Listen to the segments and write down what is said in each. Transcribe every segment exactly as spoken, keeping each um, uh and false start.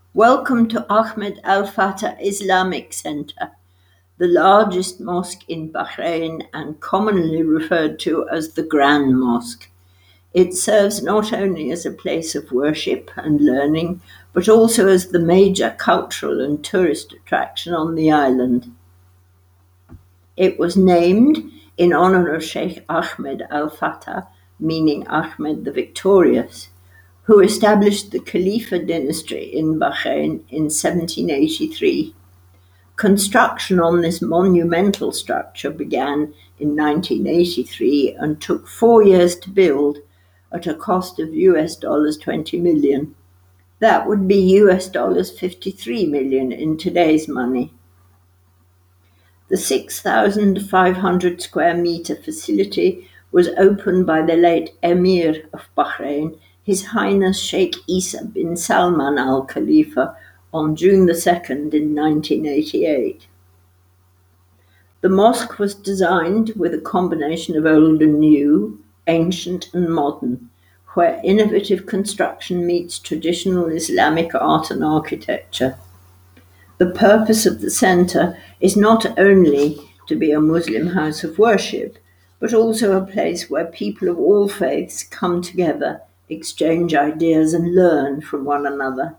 Welcome to Ahmed Al Fatah Islamic Center, the largest mosque in Bahrain and commonly referred to as the Grand Mosque. It serves not only as a place of worship and learning, but also as the major cultural and tourist attraction on the island. It was named in honor of Sheikh Ahmed Al Fatah, meaning Ahmed the Victorious, who established the Khalifa dynasty in Bahrain in seventeen eighty-three. Construction on this monumental structure began in nineteen eighty-three and took four years to build at a cost of U S dollars twenty million. That would be U S dollars fifty-three million in today's money. The six thousand five hundred square meter facility was opened by the late Emir of Bahrain, His Highness Sheikh Isa bin Salman Al Khalifa, on June the second in nineteen eighty-eight. The mosque was designed with a combination of old and new, ancient and modern, where innovative construction meets traditional Islamic art and architecture. The purpose of the center is not only to be a Muslim house of worship, but also a place where people of all faiths come together, exchange ideas, and learn from one another.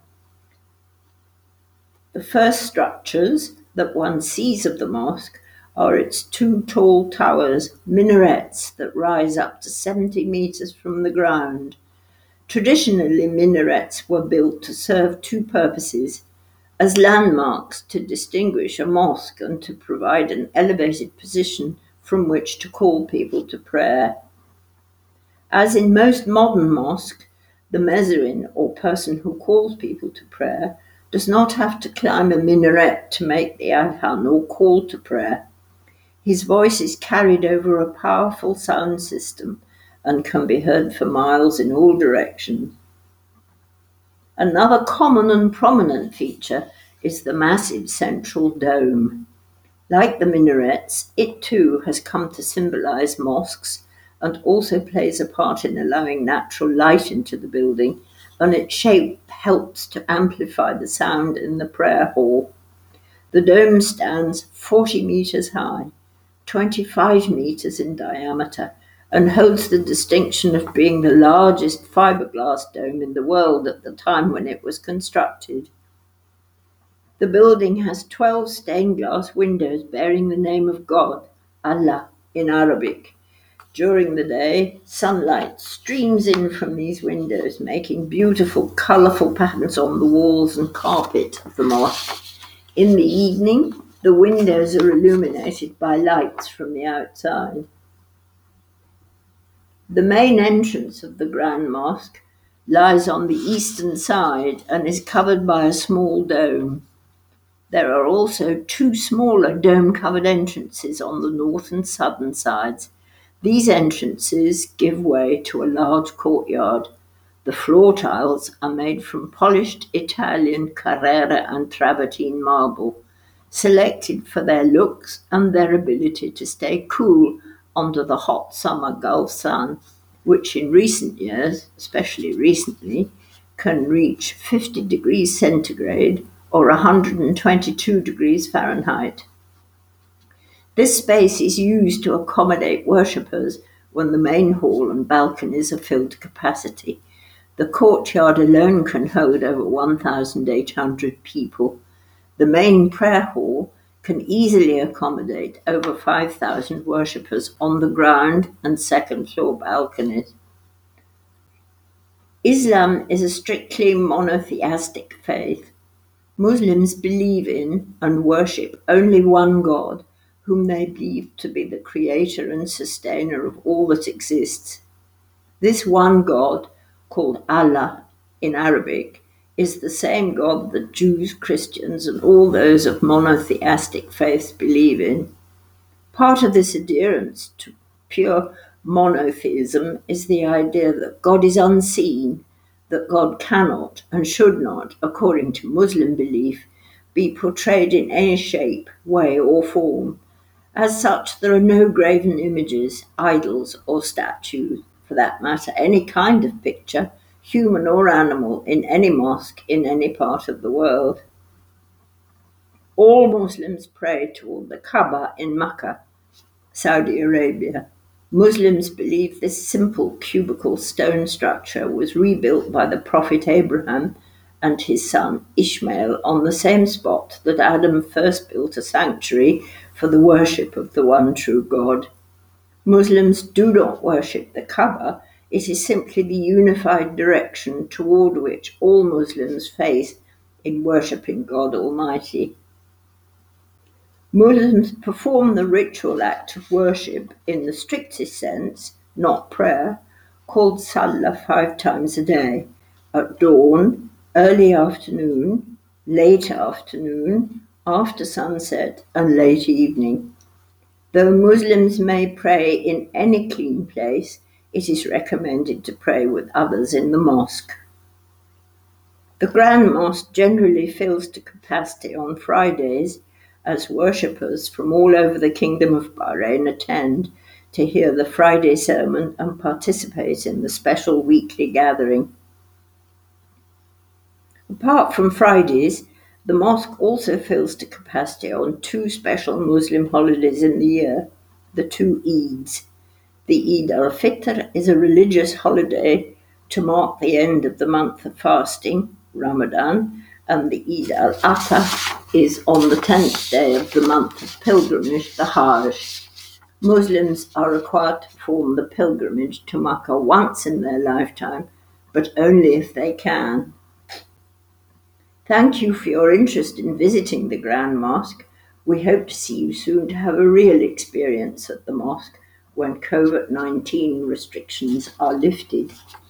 The first structures that one sees of the mosque are its two tall towers, minarets that rise up to seventy meters from the ground. Traditionally, minarets were built to serve two purposes: as landmarks to distinguish a mosque and to provide an elevated position from which to call people to prayer. As in most modern mosques, the mezzanine, or person who calls people to prayer, does not have to climb a minaret to make the adhan or call to prayer. His voice is carried over a powerful sound system and can be heard for miles in all directions. Another common and prominent feature is the massive central dome. Like the minarets, it too has come to symbolize mosques and also plays a part in allowing natural light into the building, and its shape helps to amplify the sound in the prayer hall. The dome stands forty meters high, twenty-five meters in diameter, and holds the distinction of being the largest fiberglass dome in the world at the time when it was constructed. The building has twelve stained glass windows bearing the name of God, Allah, in Arabic. During the day, sunlight streams in from these windows, making beautiful, colourful patterns on the walls and carpet of the mosque. In the evening, the windows are illuminated by lights from the outside. The main entrance of the Grand Mosque lies on the eastern side and is covered by a small dome. There are also two smaller dome-covered entrances on the north and southern sides. These entrances give way to a large courtyard. The floor tiles are made from polished Italian Carrara and Travertine marble, selected for their looks and their ability to stay cool under the hot summer Gulf sun, which in recent years, especially recently, can reach fifty degrees centigrade or one hundred twenty-two degrees Fahrenheit. This space is used to accommodate worshippers when the main hall and balconies are filled to capacity. The courtyard alone can hold over one thousand eight hundred people. The main prayer hall can easily accommodate over five thousand worshippers on the ground and second floor balconies. Islam is a strictly monotheistic faith. Muslims believe in and worship only one God, whom they believe to be the creator and sustainer of all that exists. This one God, called Allah in Arabic, is the same God that Jews, Christians, and all those of monotheistic faiths believe in. Part of this adherence to pure monotheism is the idea that God is unseen, that God cannot and should not, according to Muslim belief, be portrayed in any shape, way, or form. As such, there are no graven images, idols, or statues, for that matter, any kind of picture, human or animal, in any mosque in any part of the world. All Muslims pray toward the Kaaba in Mecca, Saudi Arabia. Muslims believe this simple cubical stone structure was rebuilt by the Prophet Abraham and his son Ishmael on the same spot that Adam first built a sanctuary for the worship of the one true God. Muslims do not worship the Kaaba. It is simply the unified direction toward which all Muslims face in worshipping God Almighty. Muslims perform the ritual act of worship in the strictest sense, not prayer, called Salah five times a day, at dawn, early afternoon, late afternoon, after sunset, and late evening. Though Muslims may pray in any clean place, it is recommended to pray with others in the mosque. The Grand Mosque generally fills to capacity on Fridays as worshippers from all over the Kingdom of Bahrain attend to hear the Friday sermon and participate in the special weekly gathering. Apart from Fridays, the mosque also fills to capacity on two special Muslim holidays in the year, the two Eids. The Eid al-Fitr is a religious holiday to mark the end of the month of fasting, Ramadan, and the Eid al-Adha is on the tenth day of the month of pilgrimage, the Hajj. Muslims are required to perform the pilgrimage to Makkah once in their lifetime, but only if they can. Thank you for your interest in visiting the Grand Mosque. We hope to see you soon to have a real experience at the mosque when COVID nineteen restrictions are lifted.